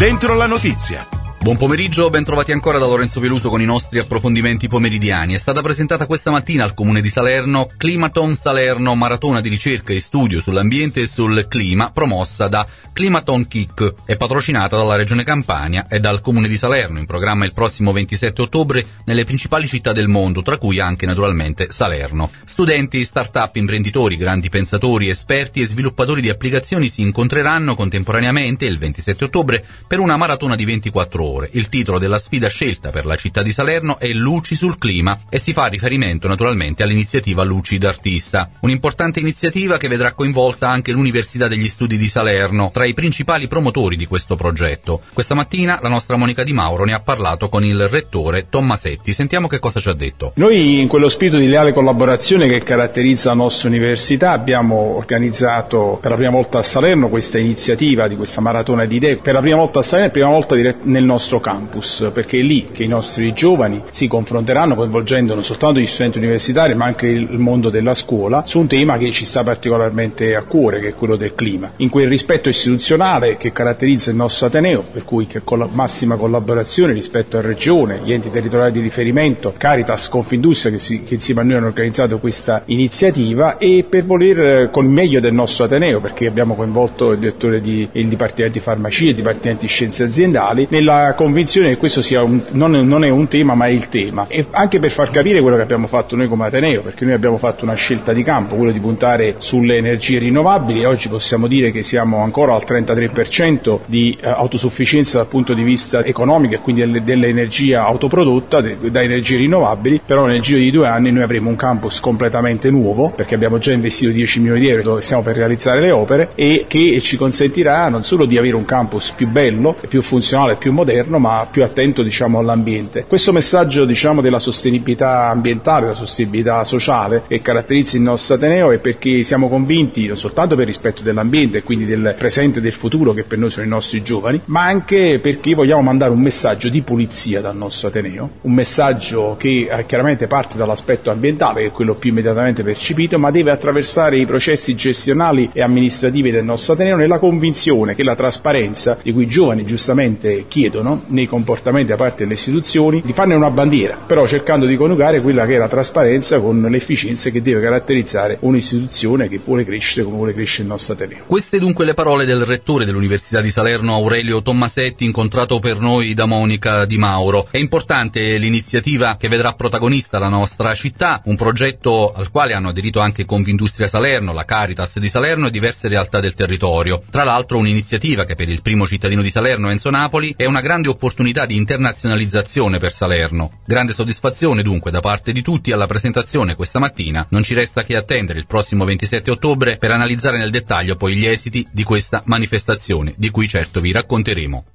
Dentro la notizia. Buon pomeriggio, ben trovati ancora da Lorenzo Veluso con i nostri approfondimenti pomeridiani. È stata presentata questa mattina al Comune di Salerno Climaton Salerno, maratona di ricerca e studio sull'ambiente e sul clima, promossa da Climaton Kick. È patrocinata dalla Regione Campania e dal Comune di Salerno, in programma il prossimo 27 ottobre nelle principali città del mondo, tra cui anche naturalmente Salerno. Studenti, start-up, imprenditori, grandi pensatori, esperti e sviluppatori di applicazioni si incontreranno contemporaneamente il 27 ottobre per una maratona di 24 ore. Il titolo della sfida scelta per la città di Salerno è Luci sul clima e si fa riferimento naturalmente all'iniziativa Luci d'Artista, un'importante iniziativa che vedrà coinvolta anche l'Università degli Studi di Salerno, tra i principali promotori di questo progetto. Questa mattina la nostra Monica Di Mauro ne ha parlato con il rettore Tommasetti. Sentiamo che cosa ci ha detto. Noi, in quello spirito di leale collaborazione che caratterizza la nostra università, abbiamo organizzato per la prima volta a Salerno questa iniziativa di questa maratona di idee, per la prima volta a Salerno e prima volta nel nostro campus, perché è lì che i nostri giovani si confronteranno, coinvolgendo non soltanto gli studenti universitari ma anche il mondo della scuola, su un tema che ci sta particolarmente a cuore, che è quello del clima, in quel rispetto istituzionale che caratterizza il nostro Ateneo, per cui che con la massima collaborazione rispetto a Regione, gli enti territoriali di riferimento, Caritas, Confindustria, che insieme a noi hanno organizzato questa iniziativa, e per voler con il meglio del nostro Ateneo, perché abbiamo coinvolto il direttore il Dipartimento di Farmacia e il Dipartimento di Scienze Aziendali, nella convinzione che questo sia non è un tema ma è il tema, e anche per far capire quello che abbiamo fatto noi come Ateneo, perché noi abbiamo fatto una scelta di campo, quello di puntare sulle energie rinnovabili, e oggi possiamo dire che siamo ancora al 33% di autosufficienza dal punto di vista economico e quindi dell'energia autoprodotta da energie rinnovabili. Però nel giro di 2 anni noi avremo un campus completamente nuovo, perché abbiamo già investito 10 milioni di euro dove stiamo per realizzare le opere, e che ci consentirà non solo di avere un campus più bello, più funzionale, più moderno, ma più attento all'ambiente. Questo messaggio della sostenibilità ambientale, la sostenibilità sociale che caratterizza il nostro Ateneo, è perché siamo convinti non soltanto per rispetto dell'ambiente e quindi del presente e del futuro che per noi sono i nostri giovani, ma anche perché vogliamo mandare un messaggio di pulizia dal nostro Ateneo, un messaggio che chiaramente parte dall'aspetto ambientale, che è quello più immediatamente percepito, ma deve attraversare i processi gestionali e amministrativi del nostro Ateneo, nella convinzione che la trasparenza, di cui i giovani giustamente chiedono nei comportamenti da parte delle istituzioni, di farne una bandiera, però cercando di coniugare quella che è la trasparenza con l'efficienza che deve caratterizzare un'istituzione che vuole crescere come vuole crescere il nostro Ateneo. Queste dunque le parole del rettore dell'Università di Salerno Aurelio Tommasetti, incontrato per noi da Monica Di Mauro. È importante l'iniziativa che vedrà protagonista la nostra città, un progetto al quale hanno aderito anche Confindustria Salerno, la Caritas di Salerno e diverse realtà del territorio. Tra l'altro un'iniziativa che per il primo cittadino di Salerno, Enzo Napoli, è una grande opportunità di internazionalizzazione per Salerno. Grande soddisfazione dunque da parte di tutti alla presentazione questa mattina. Non ci resta che attendere il prossimo 27 ottobre per analizzare nel dettaglio poi gli esiti di questa manifestazione, di cui certo vi racconteremo.